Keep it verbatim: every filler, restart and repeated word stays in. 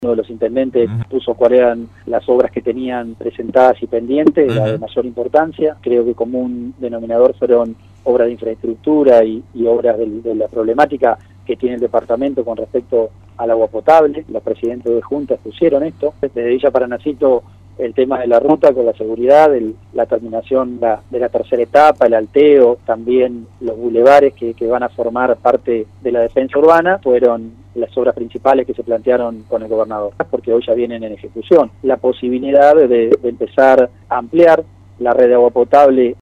Uno de los intendentes uh-huh. puso cuáles eran las obras que tenían presentadas y pendientes, uh-huh. la de mayor importancia. Creo que como un denominador fueron obras de infraestructura y, y obras de, de la problemática que tiene el departamento con respecto al agua potable. Los presidentes de juntas pusieron esto. Desde Villa Paranacito, el tema de la ruta con la seguridad, el, la terminación la, de la tercera etapa, el alteo, también los bulevares que, que van a formar parte de la defensa urbana, fueron las obras principales que se plantearon con el gobernador, porque hoy ya vienen en ejecución. La posibilidad de, de empezar a ampliar la red de agua potable